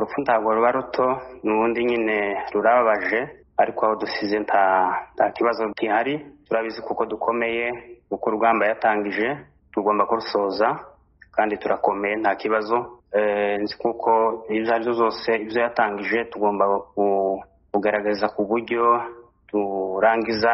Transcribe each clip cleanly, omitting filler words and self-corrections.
urupfu ntabwo ruba ruto n'ubundi nyine rurababaje ariko aho dusize nta kibazo gihari. Turabizi kuko dukomeye kuko urugamba yatangije tugomba kurusoza kandi turakomeye nta kibazo. Nzi kuko ibyo ari byo zose ibyo yatangije tugomba kugaragaza ku buryo turangiza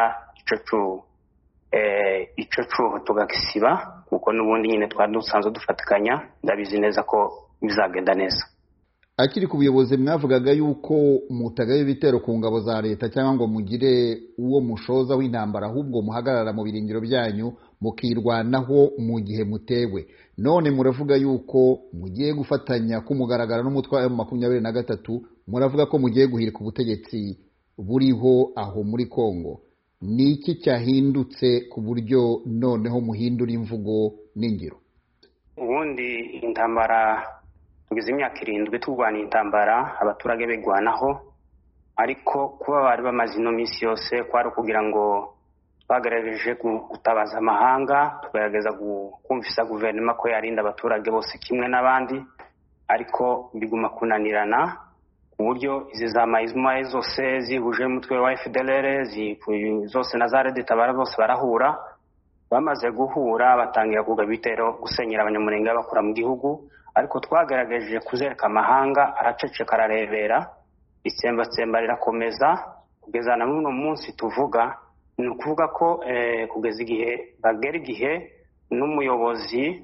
ico cuho tugakisiba kuko n'ubundi nyine twari dusanzwe dufatikanya. Ndabizi neza ko bizagenda neza. Akiri ku buyobozi mwavugaga yuko mutagaye ibitero ku ngabo za leta cyangwa ngo mugire uwo mushoza w'intambara, ahubwo muhagarara mu birindiro byanyu mukirwanaho mu gihe mutewe. None muravuga yuko mugiye gufatanya kumugaragara n'umutwe wa M23, muravuga ko mugiye guhirika ubutegetsi buriho aho muri Kongo. Ni iki cyahindutse ku buryo noneho muhindura imvugo n'ingiro? Ubundi intambara tugize imyaka 7 turwana intambara, abaturage begwanaho, ariko kuba bari bamaze ino minsi yose kwari kugira ngo twagerageje gutabaza amahanga, tugerageza kumvisa guverinoma ko yarinda abaturage bose kimwe n'abandi, ariko biguma kunanirana ku buryo izi za maizmaye zose zihuje umutwe wa FDLR zose na za Red Tabara bose barahura. Bamaze guhura batangira kuga bitero gusenyera abanyamurenge bakura mu gihugu, ariko twagerageje kuzereka amahanga araceceka ararebera. Itsembatsemba rirakomeza kugeza na muno munsi tuvuga. Ni ukuvuga ko kugeza igihe bagera igihe n'umuyobozi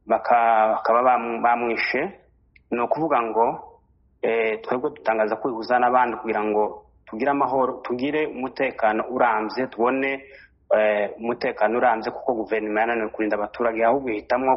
bakaba bamwishe. Ni ukuvuga ngo twebwe dutangaza kwihuza n'abandi kugira ngo tugire amahoro, tugire umutekano urambye, tubone umutekano urambye kuko guverinoma yananiwe kurinda abaturage, ahubwo ihitamo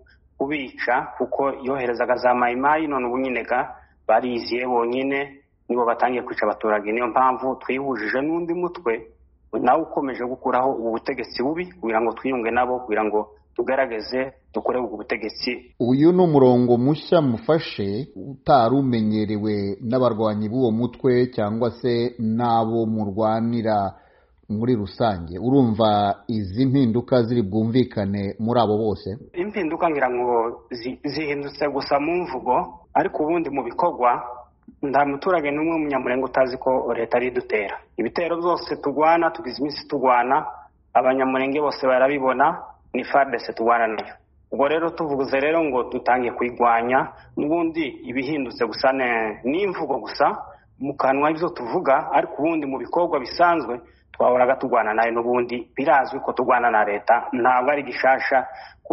kubica kuko yoherezaga za mayimayi. None ubu nyine bariziye bonyine nibo batangiye kwica abaturage. Niyo mpamvu twihujije n'undi mutwe nawe ukomeje gukuraho ubutegetsi bubi kugira ngo twiyunge nabo kugira ngo tugaragaze dukore ubwo butegetsi. Uyu ni umurongo mushya mufashe utarumenyerewe n'abarwanyi b'uwo mutwe cyangwa se n'abo murwanira muri rusange. Urumva izi mpinduka ziri bwumvikane muri abo bose? Impinduka ngira ngo zihindutse gusa mu mvugo, ariko ubundi mu bikorwa nta muturage n'umwe umunyamurenge utazi ko leta ari dutera. Ibitero byose tugwana, tugize iminsi tugwana, abanyamurenge bose barabibona, ni FARDC tugwana nayo. Ubwo rero tuvuze rero ngo dutangiye kwigwanya, n'ubundi ibihindutse gusa n'imvugo gusa mu kanwa ibyo tuvuga, ariko ubundi mu bikorwa bisanzwe twahoraga tugwana nayo. N'ubundi birazwi ko tugwana na leta, ntabwo ari gishasha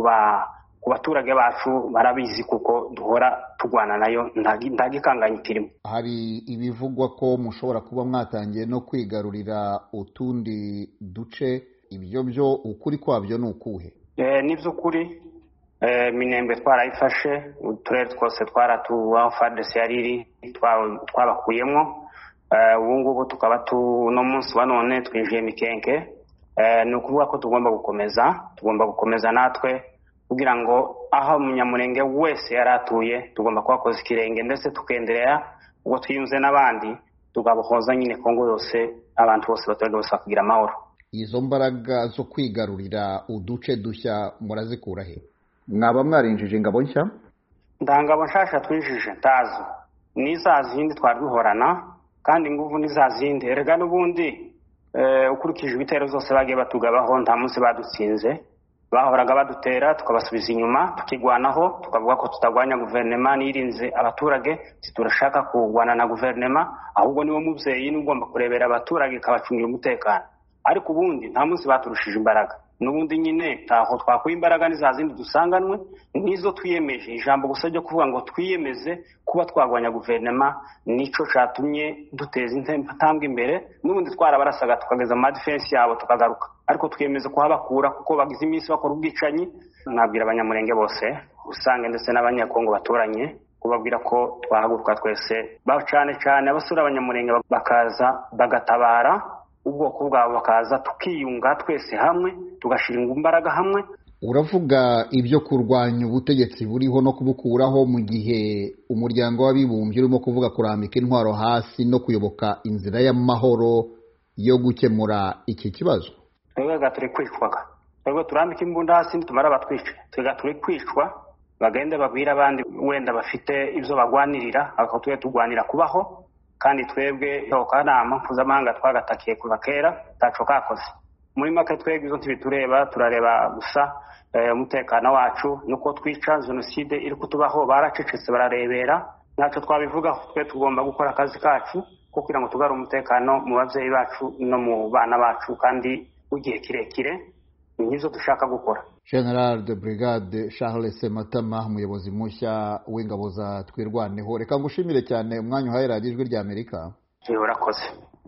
ku baturage bacu, barabizi kuko duhora tugwana nayo, nta gikanganye kirimo. Hari ibivugwa ko mushobora kuba mwatangiye no kwigarurira utundi duce, ibyo byo ukuri kwabyo ni ukuhe? Nibyo kuri. Minembwe twarayifashe, uturere twose twaratuwa FARDC yariri twabakuyemo. Ubu ngubu tukaba no munsi wa none twinjiye Mikenke. Ni ukuvuga ko tugomba gukomeza natwe kugira ngo aho umunyamurenge wese yaratuye tugomba kuhakoza ikirenge, ndetse tukenderera ubwo twiyunze n'abandi tugabohoza nyine Kongo yose, abantu bose baturage bose bakagira amahoro. Izo mbaraga zo kwigarurira uduce dushya murazikura he? Mwaba mwarinjije ingabo nshya? Ndangabo nshasha twinjije ntazo, ni za zindi twari duhorana kandi inguvu ni za zindi. Erega n'ubundi ukurikije ibitero zose bagiye batugabaho nta munsi badutsinze. Bahoraga badutera tukabasubiza inyuma, tukigwanaho tukavuga ko tutagwanya guverinoma nirinze abaturage, turashaka kugwana na guverinoma, ahubwo niwo muvyeyi n'ugomba kurebera abaturage kabacungira umutekano. Ariko ubundi nta munsi baturushije imbaraga. N'ubundi nyine taho twakuye imbaraga ni za zindi dusanganwe, nizo twiyemeje. Ijambo gusa ryo kuvuga ngo twiyemeze kuba twagwanya guverinoma nico catumye duteza intambwe imbere. N'ubundi twarabarasaga tukageza mu defense yabo tukagaruka, ariko twiyemeze kuhabakura kuko bagize iminsi bakora ubwicanyi. Nabwira abanyamurenge bose usange ndetse n'abanyakongo baturanye kubabwira ko twahaguruka twese, cyane abasura abanyamurenge bakaza bagatabara ubwoko bwabo, bakaza tukiyunga twese hamwe tugashiringa imbaraga hamwe. Uravuga ibyo kurwanya ubutegetsi buriho no kubukuraho mu gihe umuryango w'abibumbye urimo kuvuga kurambika intwaro hasi no kuyoboka inzira y'amahoro yo gukemura iki kibazo. Twebwe turi kwicwaga, twebwe turambika imbunda hasi nitumara batwice, twebwe turi kwicwa bagende babwira abandi wenda bafite ibyo bagwanirira, aho twe tugwanira kubaho, kandi twebwe kanama mpuzamahanga twagatakiye kuva kera taco kakoze. Muri make twebwe izo ntibitureba, turareba gusa umutekano wacu nuko twica jenoside iri kutubaho, baracecetse bararebera, ntacyo twabivugaho. Twe tugomba gukora akazi kacu kugira ngo tugare umutekano mu bavyeyi bacu no mu bana bacu, kandi ugiye kirekire nizo dushaka gukora. General de Brigade Charles Sematama, umuyobozi mushya w'ingabo za Twirwaneho, reka ngushimire cyane umwanya uhaye radiyo Ijwi ry'Amerika. Urakoze.